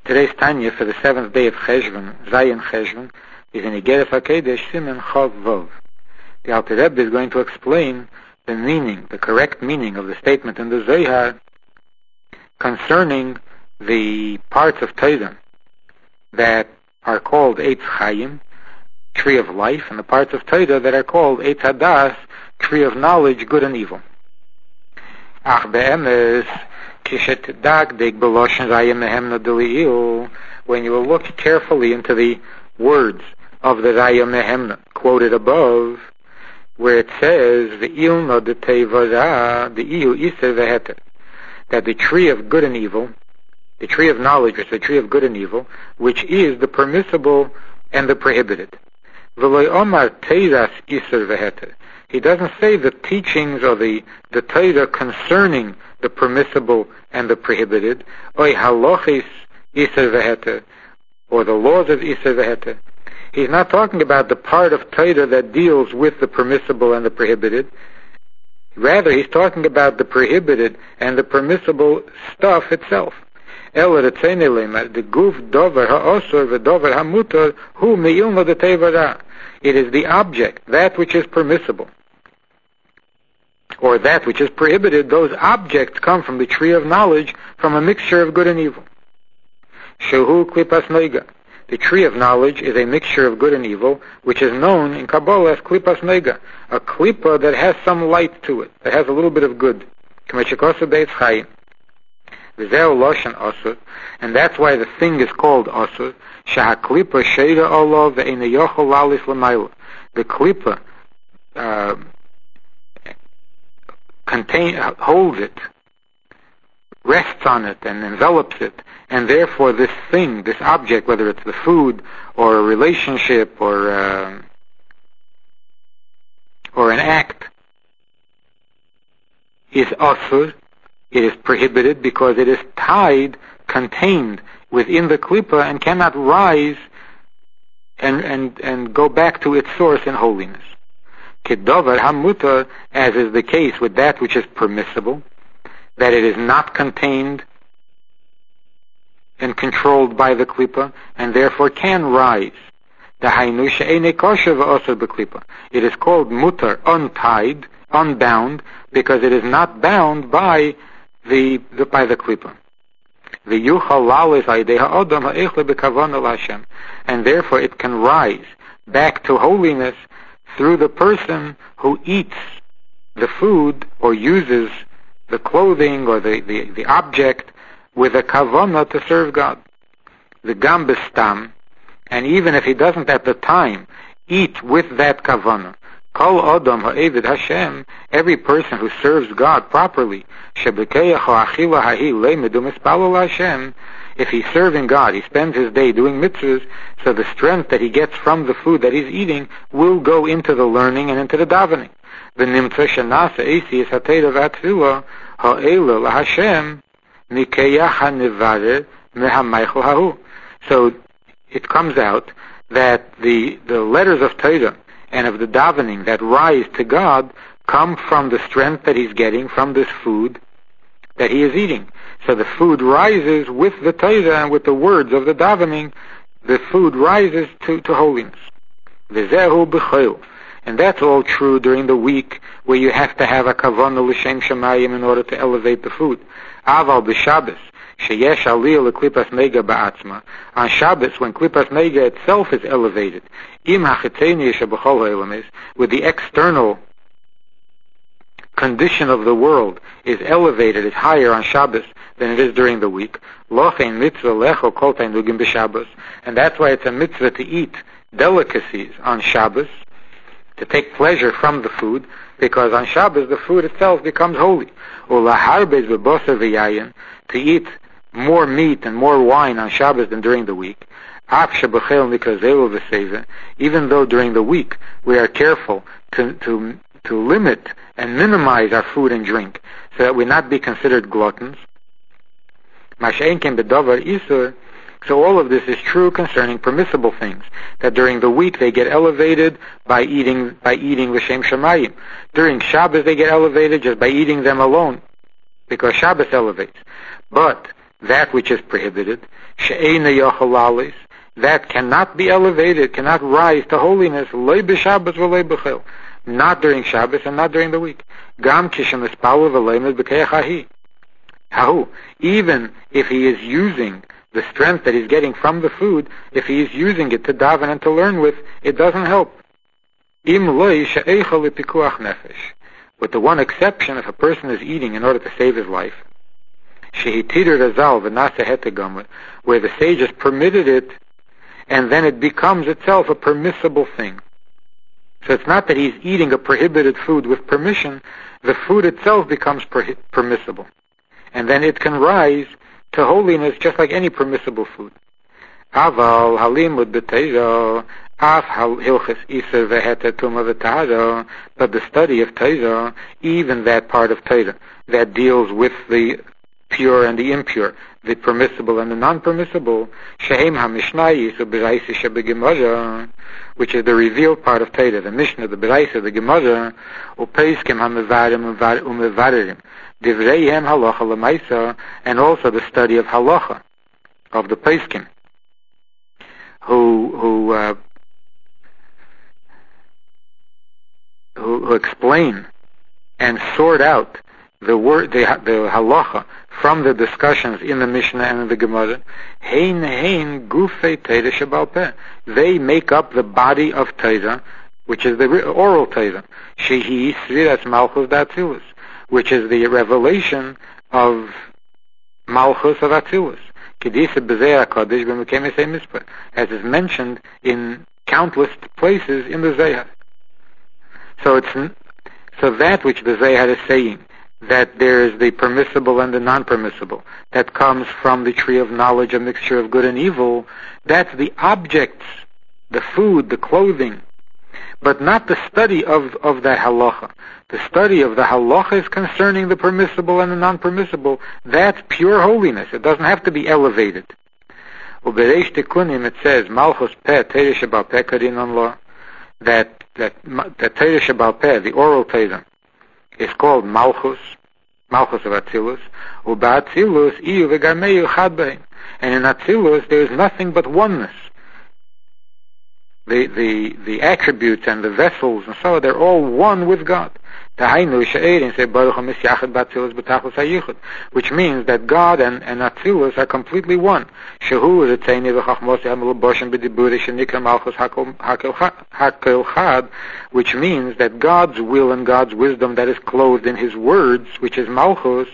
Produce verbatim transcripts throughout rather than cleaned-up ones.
Today's Tanya for the seventh day of Cheshvan, Zayin Cheshvan, is in Igeref HaKedesh Siman Chav Vov. The Alter Rebbe is going to explain the meaning, the correct meaning of the statement in the Zohar concerning the parts of Torah that are called Eitz Chaim, tree of life, and the parts of Torah that are called Eitz Hadas, tree of knowledge, good and evil. Ach be'emes, kishetdagdeg beloshen raya mehemna deli'il, when you will look carefully into the words of the Raya Mehemna quoted above, where it says, Ve'il no de tevara, the iu iser veheter, that the tree of good and evil, the tree of knowledge, is the tree of good and evil, which is the permissible and the prohibited. V'loi omar teiras iser veheter. He doesn't say the teachings or the, the Torah concerning the permissible and the prohibited, oi halochis iser veheter, or the laws of iser veheter. He's not talking about the part of Torah that deals with the permissible and the prohibited. Rather, he's talking about the prohibited and the permissible stuff itself. The guf dover ha'osor v'dover ha'mutor hu me'ilna de tevara. It is the object, that which is permissible, or that which is prohibited. Those objects come from the tree of knowledge, from a mixture of good and evil. Shehu klipas noiga. The tree of knowledge is a mixture of good and evil, which is known in Kabbalah as klipas noiga, a klipa that has some light to it, that has a little bit of good. And that's why the thing is called asur. Shahaklipa sheira olav ve'ena yochol lalis l'mayla. The klipa uh, contain, holds it, rests on it, and envelops it, and therefore this thing, this object, whether it's the food or a relationship or uh, or an act, is asur. It is prohibited because it is tied, contained within the klipa, and cannot rise and and and go back to its source in holiness. Kedover hamutar, as is the case with that which is permissible, that it is not contained and controlled by the klipa, and therefore can rise. The hainu she'enei kosher v'osur b'klipa. It is called mutar, untied, unbound, because it is not bound by the, the by the klipa. The yuchal lalis aidei ha'odam ha'echle b'kavana l'Hashem, and therefore it can rise back to holiness through the person who eats the food or uses the clothing or the, the, the object with a kavana to serve God. The gambistam, and even if he doesn't at the time eat with that kavana, kol odam ha'evid Hashem, every person who serves God properly, shebekeyach ha'achila hahi le'medu mispalul Hashem, if he's serving God, he spends his day doing mitzvahs, so the strength that he gets from the food that he's eating will go into the learning and into the davening. V'nimtza shenasa eisi es ha'teira v'atfila ha'ela l'Hashem mikeyach ha'nevarer me'hamaychel hahu. So it comes out that the, the letters of Torah and of the davening that rise to God come from the strength that he's getting from this food that he is eating. So the food rises with the Torah and with the words of the davening. The food rises to, to holiness. V'zehu b'chol. And that's all true during the week where you have to have a kavanah l'shem shamayim in order to elevate the food. Aval b'Shabbos, sheyesh aliyah l'klipas nega ba'atzma. On Shabbos, when klipas nega itself is elevated, im ha'chitzeni yeshabachol ha'elamis, with the external condition of the world is elevated, is higher on Shabbos than it is during the week. Lochein mitzvah lecho kol tainugim b'Shabbos, and that's why it's a mitzvah to eat delicacies on Shabbos, to take pleasure from the food, because on Shabbos the food itself becomes holy. Ulaharbez v'boser v'yayin, to eat more meat and more wine on Shabbos than during the week. Af shebachel nikazelu v'seva, even though during the week we are careful to to to limit and minimize our food and drink, so that we not be considered gluttons. Mash'en ken bedavar isur. So all of this is true concerning permissible things, that during the week they get elevated by eating by eating l'shem shamayim. During Shabbos they get elevated just by eating them alone, because Shabbos elevates. But that which is prohibited, she'eina yochel lalis, that cannot be elevated, cannot rise to holiness, loy b'Shabbos v'loy b'chil, not during Shabbos and not during the week. Gam kishem espalo v'leimed b'keach hahi. How? Even if he is using the strength that he's getting from the food, if he is using it to daven and to learn with, it doesn't help. Im loy she'eichel l'pikuach nefesh. With the one exception, if a person is eating in order to save his life, shehitir razal v'nasa hetegamut, where the sages permitted it, and then it becomes itself a permissible thing. So it's not that he's eating a prohibited food with permission, the food itself becomes per- permissible. And then it can rise to holiness just like any permissible food. Aval halimud b'teira, af hilchas iser v'heta tuma v'tahara, but the study of Teira, even that part of Teira that deals with the pure and the impure, the permissible and the non-permissible, shehem ha-mishnayis u'beraisa shebegemara, which is the revealed part of Teira, the Mishnah, the Beraisa, the Gemara, u'peiskim ha-mevarim u'mevarim, divreihem halacha l'maisa, and also the study of halacha, of the peiskim, who who, uh, who who explain and sort out the word, the, the halacha from the discussions in the Mishnah and in the Gemara. Hein hein gufei Teira shebal peh. They make up the body of Teira, which is the oral Teira. Shehi sviras malchus d'Atzilus, which is the revelation of malchus of Atzilus. As is mentioned in countless places in the Zohar. So it's so that which the Zohar is saying, that there is the permissible and the non-permissible, that comes from the tree of knowledge, a mixture of good and evil, that's the objects, the food, the clothing, but not the study of, of the halacha. The study of the halacha is concerning the permissible and the non-permissible. That's pure holiness. It doesn't have to be elevated. Ubereish tikunim, it says, Malchus peh, Teira shebal peh kadinon lo, that, that, that Teira shebal peh, the oral Teira, is called Malchus, Malchus of Atzilus, Uba Atzilus, Iyu v'garmeyu chad bein. And in Atzilus, there is nothing but oneness. The, the, the attributes and the vessels and so on, they're all one with God. Which means that God and, and Atzilus are completely one. Which means that God's will and God's wisdom that is clothed in His words, which is Malchus,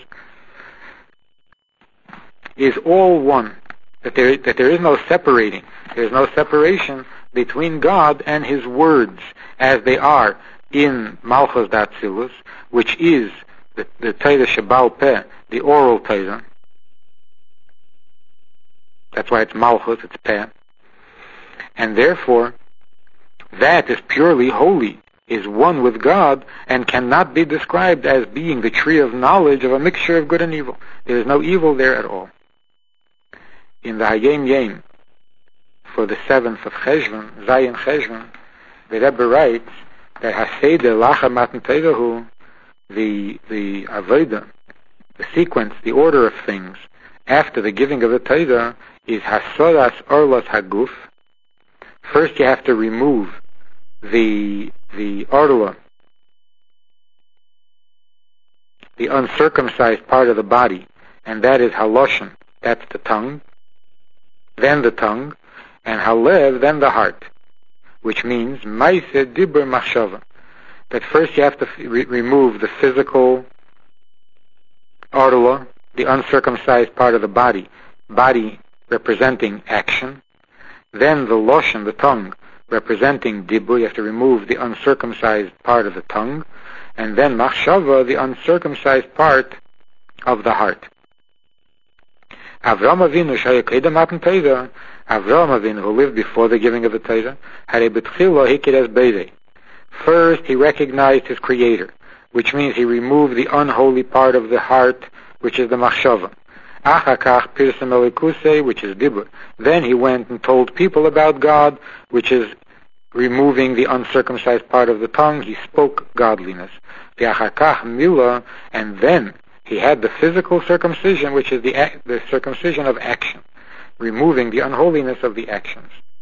is all one. That there, that there is no separating. There is no separation between God and His words as they are in Malchus d'Atzilus, which is the, the Teira shebal peh, the oral Teira. That's why it's Malchus, it's peh. And therefore, that is purely holy, is one with God, and cannot be described as being the tree of knowledge of a mixture of good and evil. There is no evil there at all. In the Hayom Yom, for the seventh of Cheshvan, Zayin Cheshvan, the Rebbe writes that Haseder Lacha Matan Teirahu, the the Avodah, the sequence, the order of things after the giving of the Teira is Hasoras Orlos Haguf. First, you have to remove the the orla, the uncircumcised part of the body, and that is Haloshen. That's the tongue. Then the tongue. And halev, then the heart, which means maise dibur machshava. That first you have to re- remove the physical orla, the uncircumcised part of the body, body representing action. Then the loshen, the tongue, representing dibur. You have to remove the uncircumcised part of the tongue, and then machshava, the uncircumcised part of the heart. Avram Avinu shayakeda matan Teira. Avram Avinu, who lived before the giving of the Teira, had a betchilo hikides beidei. First, he recognized his Creator, which means he removed the unholy part of the heart, which is the machshava. Achakach pirsem elikuse, which is dibur. Then he went and told people about God, which is removing the uncircumcised part of the tongue. He spoke godliness. V'achakach mila, and then He had the physical circumcision, which is the, the circumcision of action, removing the unholiness of the actions.